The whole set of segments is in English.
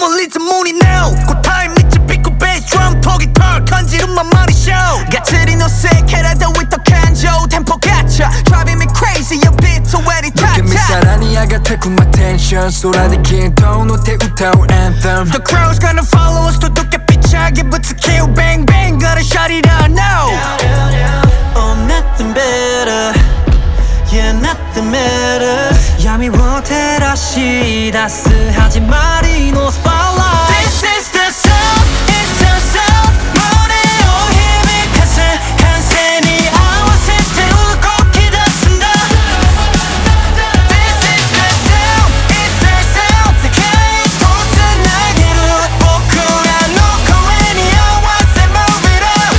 멀리서 문이 now 곧 타임 밑에 피코 베이스 드럼 포기 털 건지름만 말이 show 가츠린 옷에 캐라도 with the kanjo 템포 갇혀 driving me crazy your beat so very tight Look at me 사랑이 I got take my attention 쏟아내긴 더 노태 우타운 anthem The crowd's gonna follow us 도둑게 삐차게부터 kill bang bang gotta shut it down now Oh nothing better Yeah nothing matters 야미 원테라 시 다스하지 마리 no spotlight This is the sound It's the sound 문에 오힘이 가세 간센이 아와세 태우고 기다쓴다 This is the sound It's the sound 세계의 돋은 날개로 보쿠가 놓고 any 아와세 move it up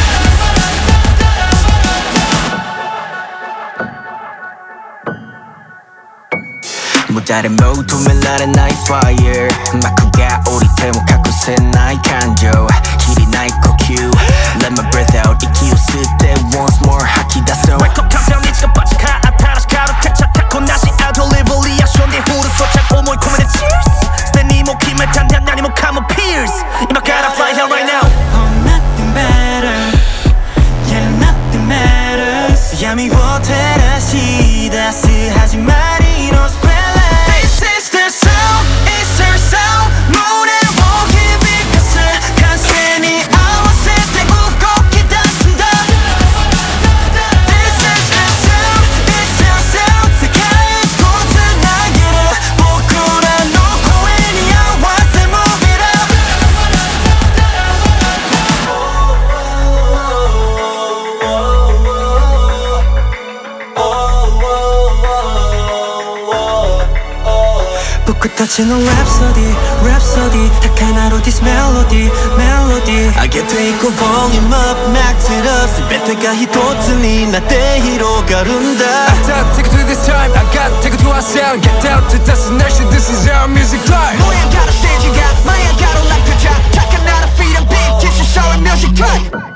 모자란 모두 멜라는 나의 fire 마쿠가 우리 태모 갖고 새 나의 간조 길이 나의呼吸 Let my breath out息を吸って once more吐き出そう Wake up countdown 이치가 빠져가新しく가득 차 타고 나시 out deliver 리액션 내 후를 쏟아思い込めて cheers 既にもう決めたんだ何もかも pierce 今から fly high right now Oh nothing better Yeah nothing matters闇を照らし出す始まりのスペThis is the sound, it's her sound 문에 오힘이 가세 간센이 아와세 태우고 기다쓴다 This is the sound, it's her sound 세계의 돋은 날개로 보쿠라 놓고 any 아와세 move it up 북끝까지는 rhapsody, rhapsody 딱 하나로 this melody, melody I get take a volume up, max it up全てが一つになって広がるんだ I gotta take it to this time I gotta take it to our sound Get down to destination This is our music life 모양가로 스테이지가 마약가로 like the jack 착한 나라 feed and beat This is our music life